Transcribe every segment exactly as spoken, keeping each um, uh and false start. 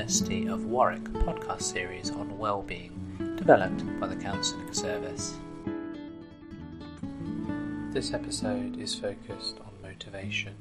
University of Warwick podcast series on well-being, developed by the Counselling Service. This episode is focused on motivation.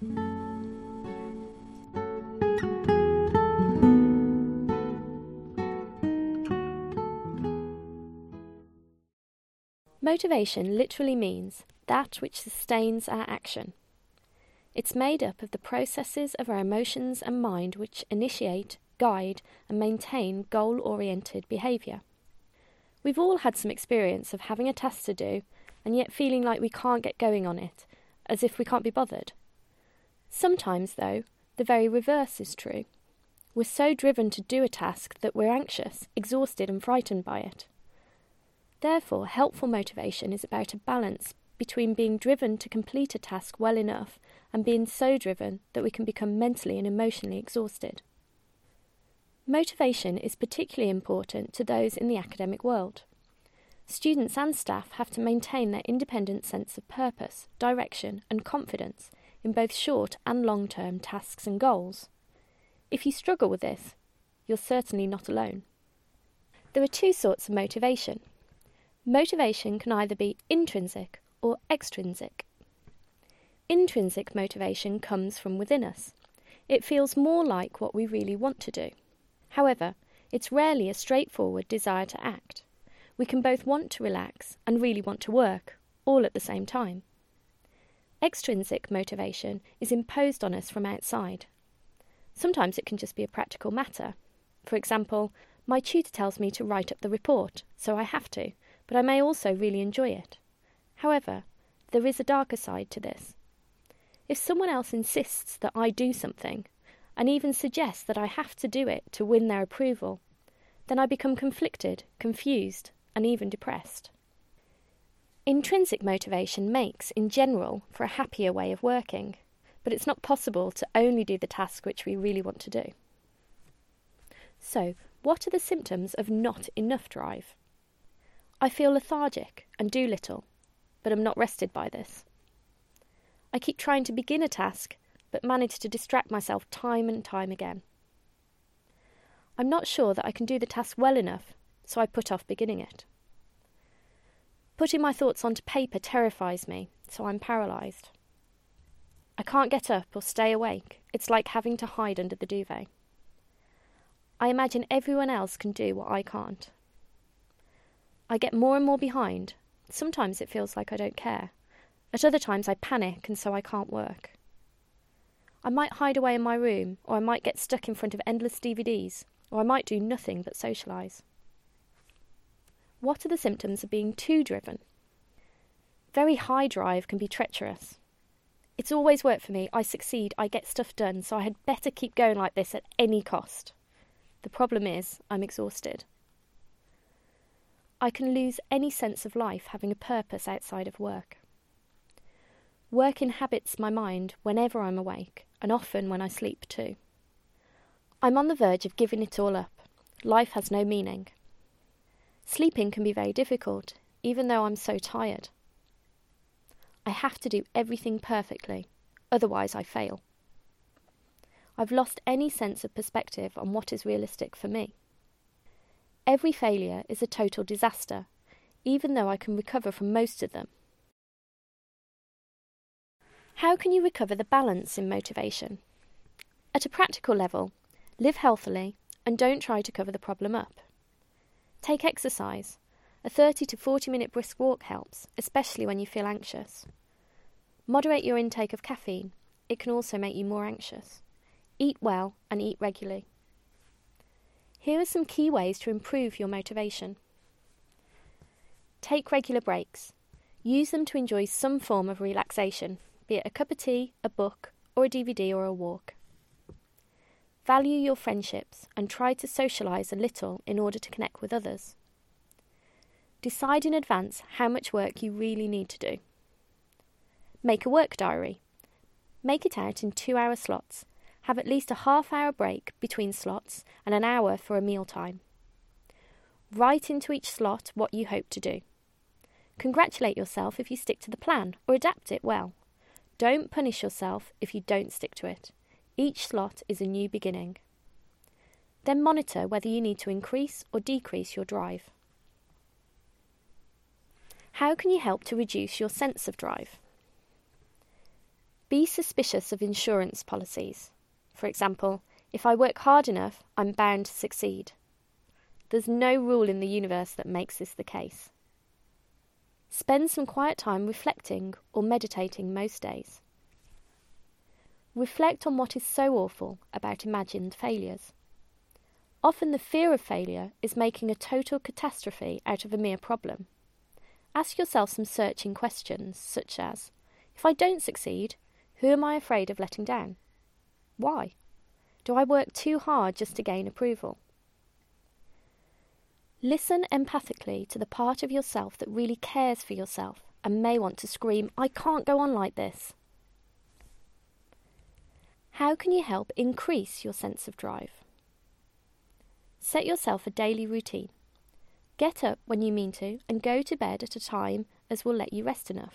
Motivation literally means that which sustains our action. It's made up of the processes of our emotions and mind which initiate, guide, and maintain goal-oriented behaviour. We've all had some experience of having a task to do and yet feeling like we can't get going on it, as if we can't be bothered. Sometimes, though, the very reverse is true. We're so driven to do a task that we're anxious, exhausted, and frightened by it. Therefore, helpful motivation is about a balance between being driven to complete a task well enough and being so driven that we can become mentally and emotionally exhausted. Motivation is particularly important to those in the academic world. Students and staff have to maintain their independent sense of purpose, direction, and confidence in both short and long-term tasks and goals. If you struggle with this, you're certainly not alone. There are two sorts of motivation. Motivation can either be intrinsic or extrinsic. Intrinsic motivation comes from within us. It feels more like what we really want to do. However, it's rarely a straightforward desire to act. We can both want to relax and really want to work, all at the same time. Extrinsic motivation is imposed on us from outside. Sometimes it can just be a practical matter. For example, my tutor tells me to write up the report, so I have to, but I may also really enjoy it. However, there is a darker side to this. If someone else insists that I do something, and even suggests that I have to do it to win their approval, then I become conflicted, confused, and even depressed. Intrinsic motivation makes, in general, for a happier way of working, but it's not possible to only do the task which we really want to do. So, what are the symptoms of not enough drive? I feel lethargic and do little, but am not rested by this. I keep trying to begin a task, but manage to distract myself time and time again. I'm not sure that I can do the task well enough, so I put off beginning it. Putting my thoughts onto paper terrifies me, so I'm paralysed. I can't get up or stay awake. It's like having to hide under the duvet. I imagine everyone else can do what I can't. I get more and more behind. Sometimes it feels like I don't care. At other times I panic and so I can't work. I might hide away in my room, or I might get stuck in front of endless D V Ds, or I might do nothing but socialise. What are the symptoms of being too driven? Very high drive can be treacherous. It's always worked for me, I succeed, I get stuff done, so I had better keep going like this at any cost. The problem is, I'm exhausted. I can lose any sense of life having a purpose outside of work. Work inhabits my mind whenever I'm awake, and often when I sleep too. I'm on the verge of giving it all up. Life has no meaning. Sleeping can be very difficult, even though I'm so tired. I have to do everything perfectly, otherwise I fail. I've lost any sense of perspective on what is realistic for me. Every failure is a total disaster, even though I can recover from most of them. How can you recover the balance in motivation? At a practical level, live healthily and don't try to cover the problem up. Take exercise. A thirty to forty minute brisk walk helps, especially when you feel anxious. Moderate your intake of caffeine. It can also make you more anxious. Eat well and eat regularly. Here are some key ways to improve your motivation. Take regular breaks. Use them to enjoy some form of relaxation, be it a cup of tea, a book, or a D V D or a walk. Value your friendships and try to socialise a little in order to connect with others. Decide in advance how much work you really need to do. Make a work diary. Make it out in two-hour slots. Have at least a half-hour break between slots and an hour for a meal time. Write into each slot what you hope to do. Congratulate yourself if you stick to the plan or adapt it well. Don't punish yourself if you don't stick to it. Each slot is a new beginning. Then monitor whether you need to increase or decrease your drive. How can you help to reduce your sense of drive? Be suspicious of insurance policies. For example, if I work hard enough, I'm bound to succeed. There's no rule in the universe that makes this the case. Spend some quiet time reflecting or meditating most days. Reflect on what is so awful about imagined failures. Often the fear of failure is making a total catastrophe out of a mere problem. Ask yourself some searching questions, such as, if I don't succeed, who am I afraid of letting down? Why? Do I work too hard just to gain approval? Listen empathically to the part of yourself that really cares for yourself and may want to scream, I can't go on like this. How can you help increase your sense of drive? Set yourself a daily routine. Get up when you mean to and go to bed at a time as will let you rest enough.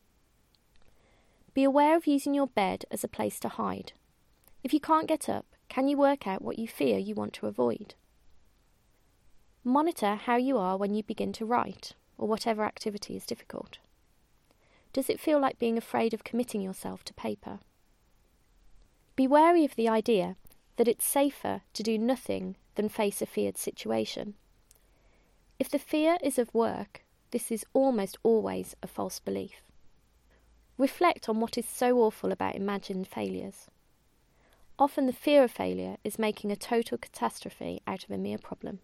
Be aware of using your bed as a place to hide. If you can't get up, can you work out what you fear you want to avoid? Monitor how you are when you begin to write, or whatever activity is difficult. Does it feel like being afraid of committing yourself to paper? Be wary of the idea that it's safer to do nothing than face a feared situation. If the fear is of work, this is almost always a false belief. Reflect on what is so awful about imagined failures. Often the fear of failure is making a total catastrophe out of a mere problem.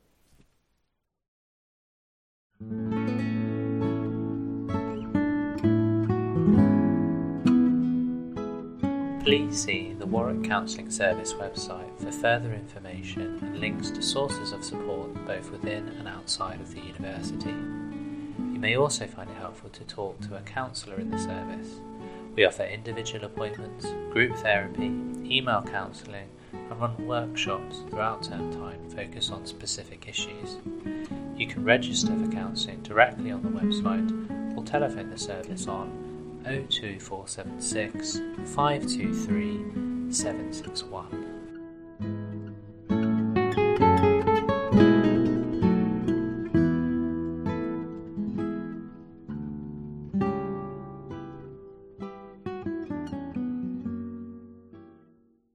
Please see the Warwick Counselling Service website for further information and links to sources of support both within and outside of the university. You may also find it helpful to talk to a counsellor in the service. We offer individual appointments, group therapy, email counselling, and run workshops throughout term time focused on specific issues. You can register for counselling directly on the website or telephone the service on oh two four seven six, five two three, seven six one.